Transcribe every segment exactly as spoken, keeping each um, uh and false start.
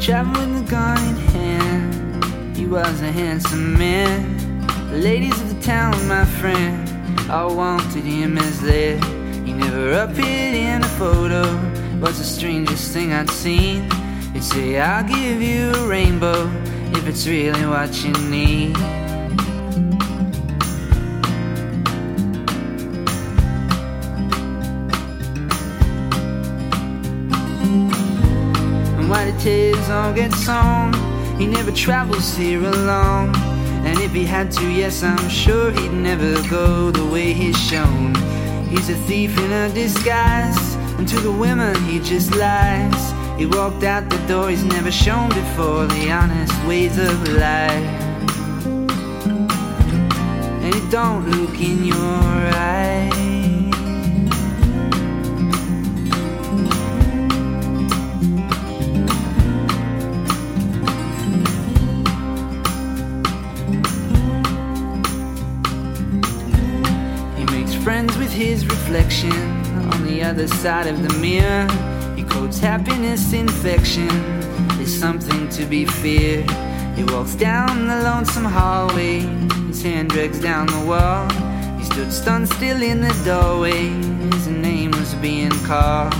traveled with a gun in hand. He was a handsome man. The ladies of the town, my friend, all wanted him as their. He never appeared in a photo. Was the strangest thing I'd seen. He'd say, I'll give you a rainbow if it's really what you need. And while the tears all get sown, he never travels here alone. And if he had to, yes, I'm sure he'd never go the way he's shown. He's a thief in a disguise, and to the women he just lies. He walked out the door he's never shown before, the honest ways of life. And it don't look in your eyes. He makes friends with his reflection on the other side of the mirror. He quotes happiness infection is something to be feared. He walks down the lonesome hallway, his hand drags down the wall. He stood stunned still in the doorway, his name was being called.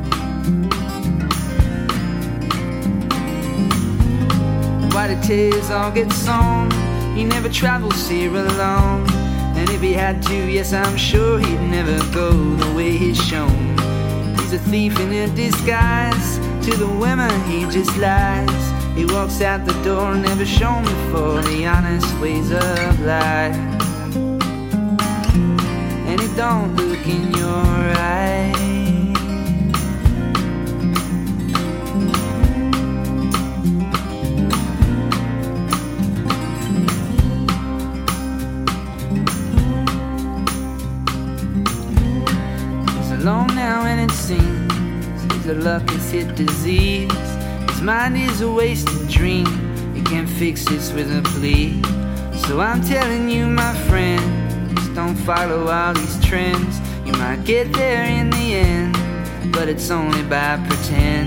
While the tears all get sown, he never travels here alone. And if he had to, yes, I'm sure he'd never go the way he's shown. He's a thief in a disguise, to the women he just lies. He walks out the door, never shown before, the honest ways of life. And it don't look in your eyes. Alone now and it seems his luck has hit disease. His mind is a wasted dream. He can't fix this with a plea. So I'm telling you, my friend, just don't follow all these trends. You might get there in the end, but it's only by pretend.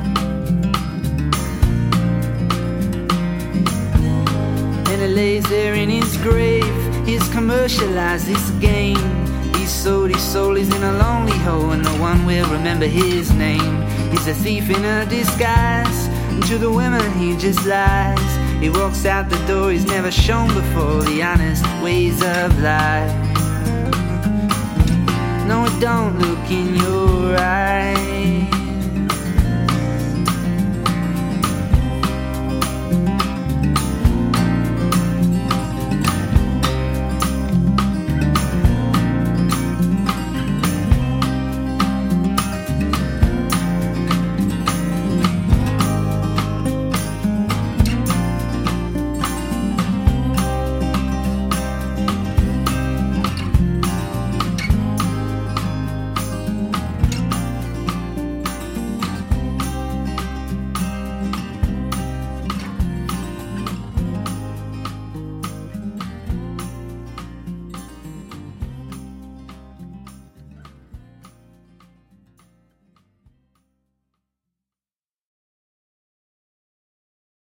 And he lays there in his grave. He's commercialized this game. He's sold his soul, he's in a lonely hole, and no one will remember his name. He's a thief in a disguise, and to the women he just lies. He walks out the door he's never shown before, the honest ways of life. No, it don't look in your eyes.